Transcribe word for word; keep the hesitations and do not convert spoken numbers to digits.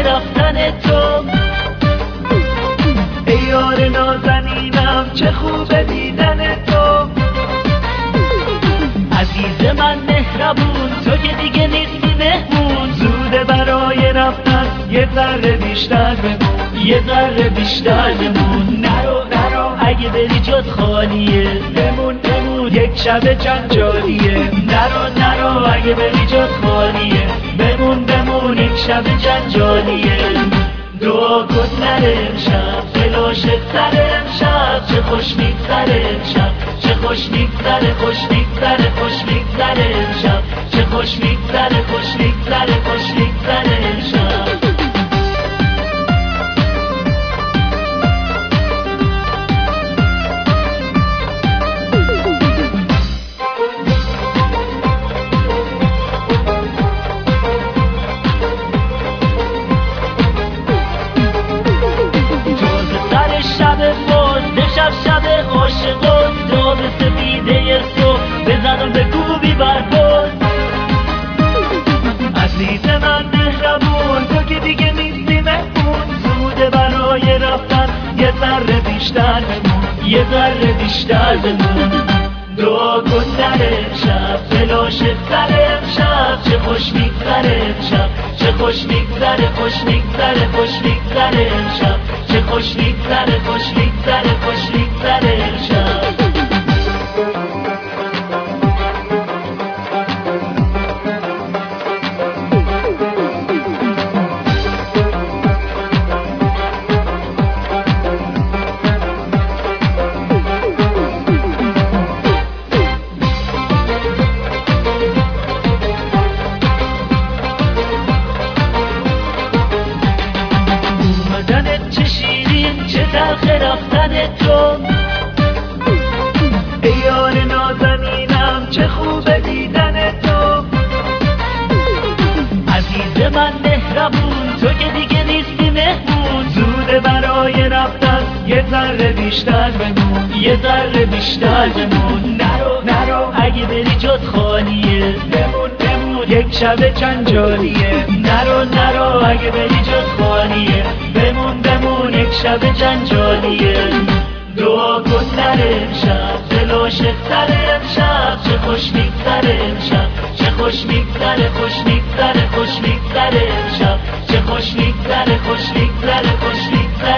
رفتن تو. ای یار نازنینم چه خوبه دیدن تو. عزیز من مهربون تو که دیگه نیستی مهمون، زوده برای رفتن یه ذره بیشتر بمون، یه ذره بیشتر بمون. نرو نرو اگه بری جات خالیه، بمون بمون یک شب جنجالیه. نرو نرو اگه بری جات خالیه، بمون بمون یک شب جنجالیه. دعا کن نره امشب فلاشت سر امشب، چه خوش میگذره امشب، چه خوش میگذره خوش میگذره خوش میگذره امشب، چه خوش میگذره خوش میگذره خوش میگذره امشب. شب باز شب شب عاشقان، داغ سفیده صبح بزنم به کوبی برباز. عزیز من مهربون تو که دیگه نیستی مهمون، زوده برای رفتن یه ذره بیشتر بمون، یه ذره بیشتر بمون. دعا کن نره امشب فلاشت سر امشب، چه خوش میگذره امشب، چه خوش میگذره خوش میگذره خوش میگذره امشب، چه خوش میگذره خوش میگذره خوش میگذره امشب. چه شیرین چه تلخ رفتن تو. ای یار نازنینم چه خوبه دیدن تو. عزیز من مهربون تو که دیگه نیستی مهمون، زوده برای رفتن یه ذره بیشتر بمون، یه ذره بیشتر بمون. نرو نرو اگه بری جات خالیه، بمون بمون یک شب جنجالیه. نرو نرو اگه بری جات خالیه، بمون بمون یک شب جنجالیه. دعا کن نره امشب فلاشت سر امشب، چه خوش میگذره امشب، چه خوش میگذره خوش میگذره خوش میگذره امشب، چه خوش میگذره خوش میگذره خوش میگذره